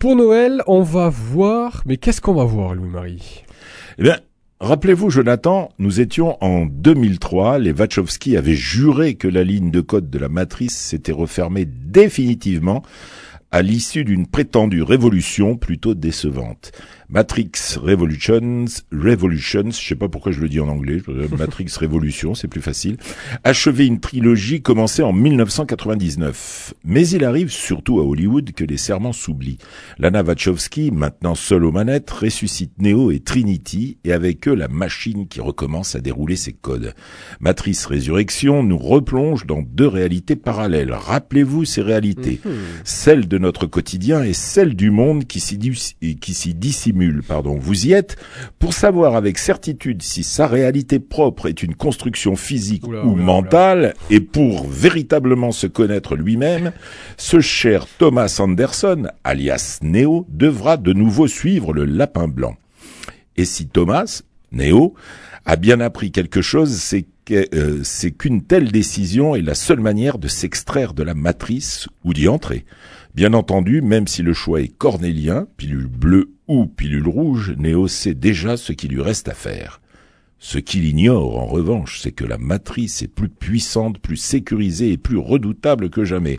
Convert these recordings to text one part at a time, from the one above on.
pour Noël, on va voir... Mais qu'est-ce qu'on va voir, Louis-Marie ? Eh bien, rappelez-vous, Jonathan, nous étions en 2003. Les Wachowski avaient juré que la ligne de code de la matrice s'était refermée définitivement à l'issue d'une prétendue révolution plutôt décevante. Matrix Revolutions, je sais pas pourquoi je le dis en anglais, Matrix Révolution, c'est plus facile, achevait une trilogie commencée en 1999. Mais il arrive surtout à Hollywood que les serments s'oublient. Lana Wachowski, maintenant seule aux manettes, ressuscite Neo et Trinity, et avec eux la machine qui recommence à dérouler ses codes. Matrice Résurrection nous replonge dans deux réalités parallèles. Rappelez-vous ces réalités, celle de notre quotidien et celle du monde qui s'y dissimule. Vous y êtes pour savoir avec certitude si sa réalité propre est une construction physique ou mentale, et pour véritablement se connaître lui-même, ce cher Thomas Anderson, alias Neo, devra de nouveau suivre le lapin blanc. Et si Thomas, Neo, a bien appris quelque chose, c'est qu'une telle décision est la seule manière de s'extraire de la matrice ou d'y entrer. Bien entendu, même si le choix est cornélien, pilule bleue ou pilule rouge, Neo sait déjà ce qu'il lui reste à faire. Ce qu'il ignore, en revanche, c'est que la matrice est plus puissante, plus sécurisée et plus redoutable que jamais.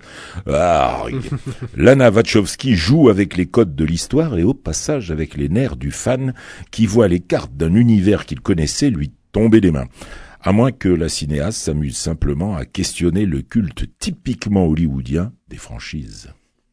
Lana Wachowski joue avec les codes de l'histoire et au passage avec les nerfs du fan qui voit les cartes d'un univers qu'il connaissait lui tomber des mains. À moins que la cinéaste s'amuse simplement à questionner le culte typiquement hollywoodien des franchises.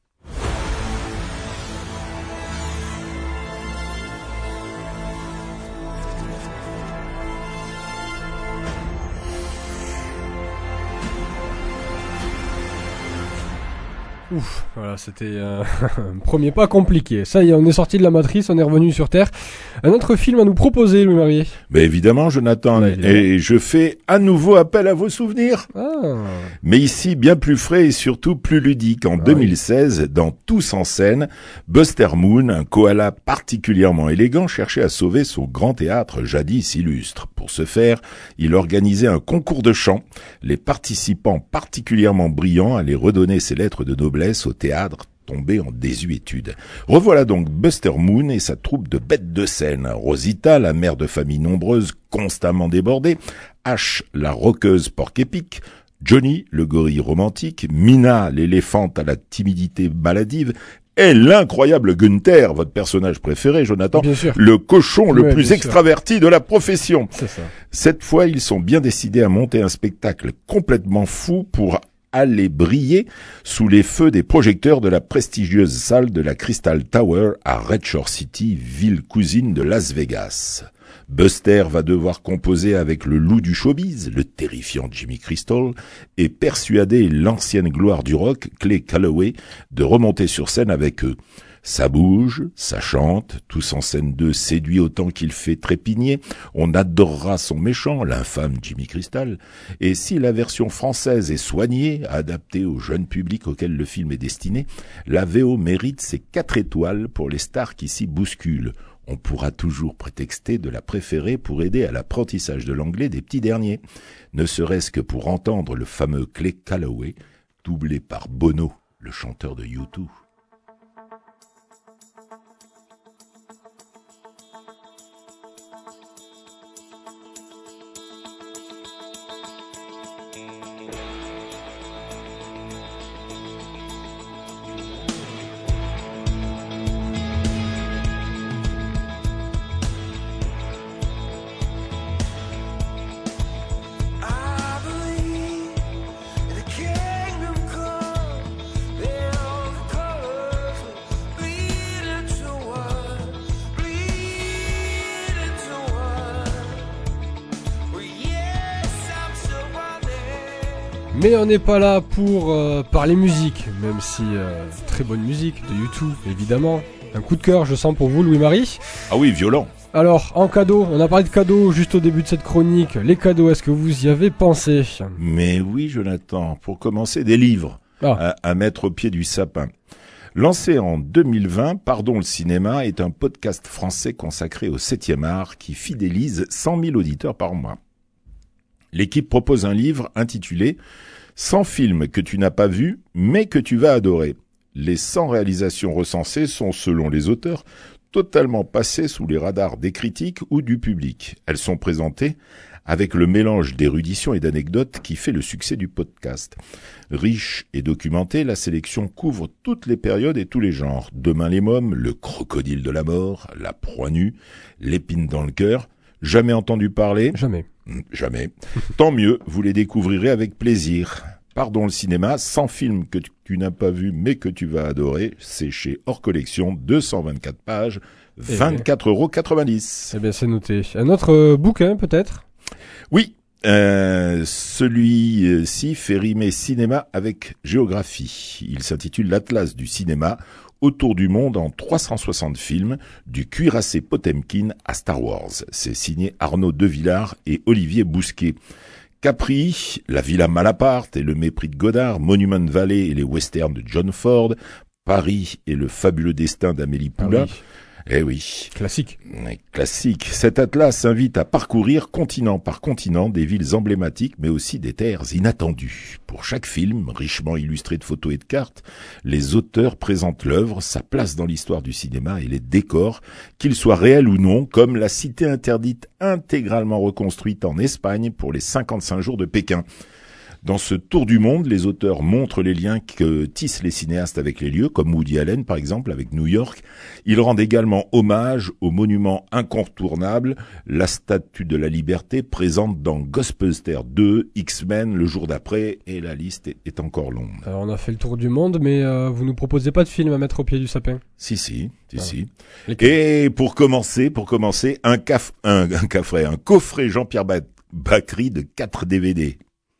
Ouf, voilà, c'était un premier pas compliqué. Ça y est, on est sorti de la matrice, on est revenu sur Terre. Un autre film à nous proposer, Louis-Marie. Mais évidemment, Jonathan, et je fais à nouveau appel à vos souvenirs. Mais ici, bien plus frais et surtout plus ludique. En 2016, dans Tous en scène, Buster Moon, un koala particulièrement élégant, cherchait à sauver son grand théâtre jadis illustre. Pour ce faire, il organisait un concours de chant. Les participants particulièrement brillants allaient redonner ses lettres de noblesse au théâtre tombé en désuétude. Revoilà donc Buster Moon et sa troupe de bêtes de scène. Rosita, la mère de famille nombreuse, constamment débordée, Ash, la roqueuse porc-épic, Johnny, le gorille romantique, Mina, l'éléphante à la timidité maladive, et l'incroyable Gunther, votre personnage préféré, Jonathan, le cochon le plus extraverti de la profession. C'est ça. Cette fois, ils sont bien décidés à monter un spectacle complètement fou pour aller briller sous les feux des projecteurs de la prestigieuse salle de la Crystal Tower à Red Shore City, ville cousine de Las Vegas. Buster va devoir composer avec le loup du showbiz, le terrifiant Jimmy Crystal, et persuader l'ancienne gloire du rock, Clay Calloway, de remonter sur scène avec eux. Ça bouge, ça chante, Tous en scène 2 séduit autant qu'il fait trépigner, on adorera son méchant, l'infâme Jimmy Crystal, et si la version française est soignée, adaptée au jeune public auquel le film est destiné, la VO mérite ses 4 étoiles pour les stars qui s'y bousculent. On pourra toujours prétexter de la préférer pour aider à l'apprentissage de l'anglais des petits derniers, ne serait-ce que pour entendre le fameux Clay Calloway, doublé par Bono, le chanteur de U2. Mais on n'est pas là pour parler musique, même si très bonne musique de U2, évidemment. Un coup de cœur, je sens pour vous, Louis-Marie. Ah oui, violent. Alors, en cadeau, on a parlé de cadeaux juste au début de cette chronique. Les cadeaux, est-ce que vous y avez pensé ? Mais oui, Jonathan, pour commencer, des livres à mettre au pied du sapin. Lancé en 2020, Pardon le cinéma est un podcast français consacré au 7e art qui fidélise 100 000 auditeurs par mois. L'équipe propose un livre intitulé « 100 films que tu n'as pas vus, mais que tu vas adorer ». Les 100 réalisations recensées sont, selon les auteurs, totalement passées sous les radars des critiques ou du public. Elles sont présentées avec le mélange d'érudition et d'anecdotes qui fait le succès du podcast. Riche et documentée, la sélection couvre toutes les périodes et tous les genres. Demain les mômes, le crocodile de la mort, la proie nue, l'épine dans le cœur. Jamais entendu parler ? Jamais. Jamais. Tant mieux, vous les découvrirez avec plaisir. Pardon le cinéma, 100 films que tu n'as pas vus mais que tu vas adorer, c'est chez Hors Collection, 224 pages, 24,90 €. Eh bien, c'est noté. Un autre bouquin, peut-être ? Oui, celui-ci fait rimer cinéma avec géographie. Il s'intitule l'Atlas du cinéma, autour du monde en 360 films, du cuirassé Potemkin à Star Wars. C'est signé Arnaud Devillard et Olivier Bousquet. Capri, La Villa Malaparte et Le Mépris de Godard, Monument Valley et les westerns de John Ford, Paris et le fabuleux destin d'Amélie Poulain. Ah oui. Eh oui. Classique. Classique. Cet atlas invite à parcourir continent par continent des villes emblématiques mais aussi des terres inattendues. Pour chaque film, richement illustré de photos et de cartes, les auteurs présentent l'œuvre, sa place dans l'histoire du cinéma et les décors, qu'ils soient réels ou non, comme la cité interdite intégralement reconstruite en Espagne pour les 55 jours de Pékin. Dans ce tour du monde, les auteurs montrent les liens que tissent les cinéastes avec les lieux, comme Woody Allen par exemple avec New York. Ils rendent également hommage aux monuments incontournables, la Statue de la Liberté présente dans Ghostbusters 2, X-Men, Le Jour d'après, et la liste est encore longue. Alors, on a fait le tour du monde, mais vous nous proposez pas de film à mettre au pied du sapin ? Si. Ah. Et pour commencer, un coffret Jean-Pierre Bacry de 4 DVD.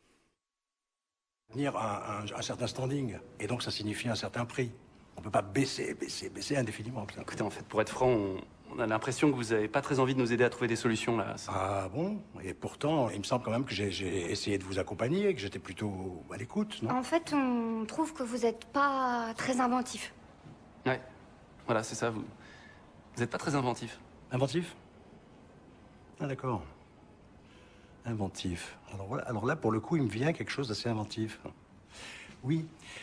Un certain standing, et donc ça signifie un certain prix. On peut pas baisser indéfiniment. Ça. Écoutez, en fait, pour être franc, on a l'impression que vous avez pas très envie de nous aider à trouver des solutions, là. Ah bon ? Et pourtant, il me semble quand même que j'ai essayé de vous accompagner, que j'étais plutôt à l'écoute, non ? En fait, on trouve que vous êtes pas très inventif. Ouais, voilà, c'est ça, vous êtes pas très inventif. Inventif ? Ah d'accord. Inventif. Alors là, pour le coup, il me vient quelque chose d'assez inventif. Oui.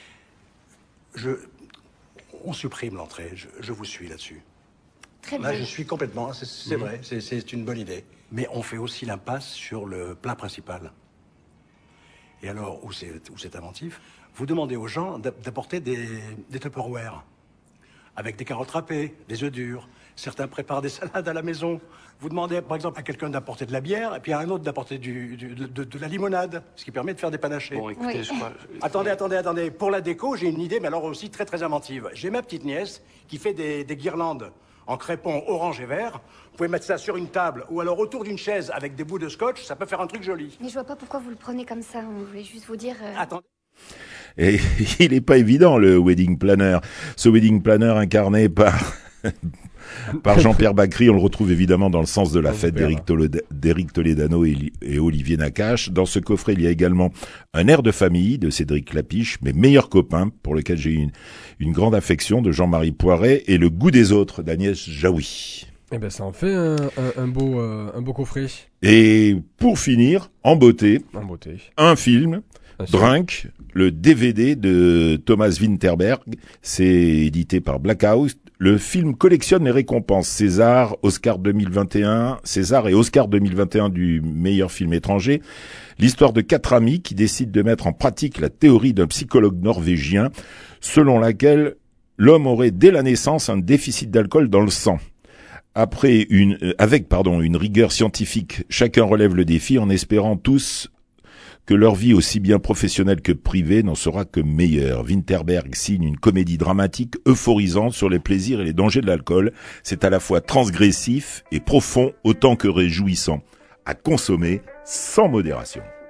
On supprime l'entrée. Je vous suis là-dessus. Très bien. Là, je suis complètement... C'est vrai, c'est une bonne idée. Mais on fait aussi l'impasse sur le plat principal. Et alors, où c'est inventif, vous demandez aux gens d'apporter des Tupperware. Avec des carottes râpées, des œufs durs. Certains préparent des salades à la maison. Vous demandez, par exemple, à quelqu'un d'apporter de la bière, et puis à un autre d'apporter de la limonade, ce qui permet de faire des panachés. Bon, écoutez, Oui. je crois... Attendez. Pour la déco, j'ai une idée, mais alors aussi très, très inventive. J'ai ma petite nièce qui fait des guirlandes en crépon orange et vert. Vous pouvez mettre ça sur une table, ou alors autour d'une chaise avec des bouts de scotch, ça peut faire un truc joli. Mais je vois pas pourquoi vous le prenez comme ça. On voulait juste vous dire... Attendez. Et il n'est pas évident, le wedding planner. Ce wedding planner incarné par Jean-Pierre Bacry, on le retrouve évidemment dans Le Sens de la fête d'Éric Toledano et Olivier Nakache. Dans ce coffret, il y a également Un air de famille de Cédric Clapiche, Mes meilleurs copains, pour lequel j'ai eu une grande affection, de Jean-Marie Poiret, et Le goût des autres d'Agnès Jaoui. Eh ben, ça en fait un beau coffret. Et pour finir, en beauté, un film, Drunk, le DVD de Thomas Vinterberg, c'est édité par Black House. Le film collectionne les récompenses César et Oscar 2021 du meilleur film étranger. L'histoire de 4 amis qui décident de mettre en pratique la théorie d'un psychologue norvégien selon laquelle l'homme aurait dès la naissance un déficit d'alcool dans le sang. Avec une rigueur scientifique, chacun relève le défi en espérant tous que leur vie, aussi bien professionnelle que privée, n'en sera que meilleure. Vinterberg signe une comédie dramatique euphorisante sur les plaisirs et les dangers de l'alcool. C'est à la fois transgressif et profond autant que réjouissant. À consommer sans modération.